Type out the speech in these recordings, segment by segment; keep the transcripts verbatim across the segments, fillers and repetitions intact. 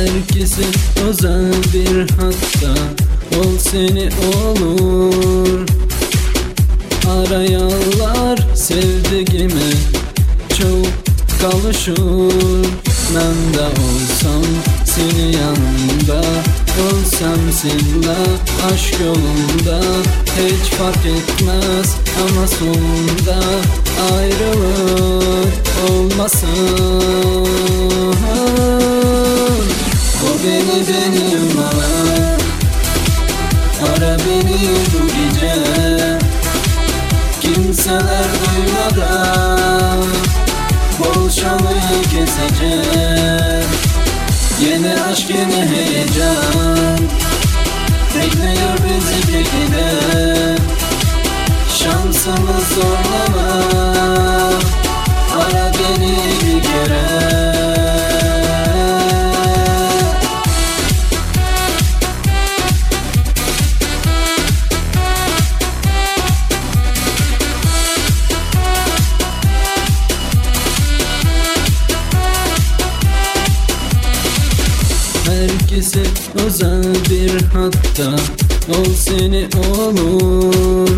Herkese özel bir hatta ol seni olur. Arayanlar sevdiğime çok kavuşur. Ben de olsam senin yanında, olsam seninle aşk yolunda. Hiç fark etmez ama sonunda ayrılık olmasın. O beni benim alan, ara beni bu gece. Kimseler duymadan bol şanlıyı keseceğim. Yeni aşk yeni heyecan bekliyor bizi peki de. Şansımız zorlama, ara beni bir kere. Herkese özel bir hatta ol seni olur.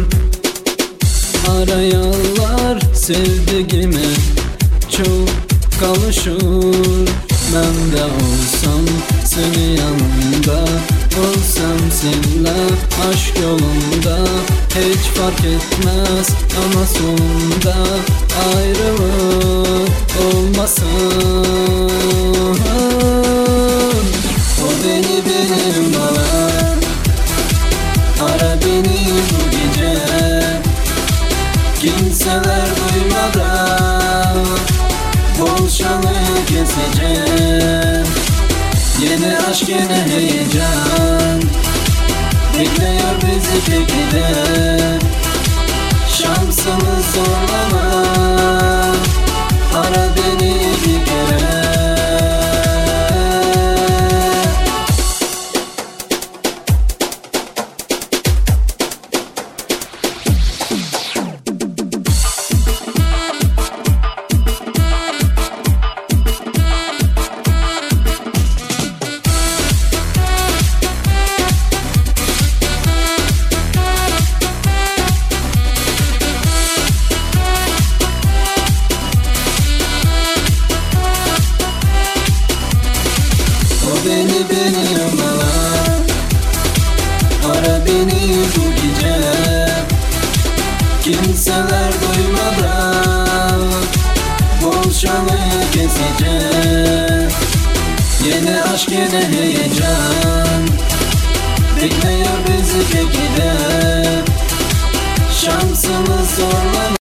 Arayanlar sevdiğime çok kavuşur. Ben de olsam senin yanında, olsam seninle aşk yolunda. Hiç fark etmez ama sonunda ayrılık olmasın. O beni benim alan, ara beni bu gece. Kimseler duymadan bol şanı keseceğim. Yeni aşk yeni heyecan bekliyor bizi peki de. Şansımız zorlama, ara beni bir kere. Beni benim alan, ara beni bu gece. Kimseler duymadan bol şanı keseceğim. Yeni aşk yeni heyecan bekliyor bizi peki de. Şansımız zorlama.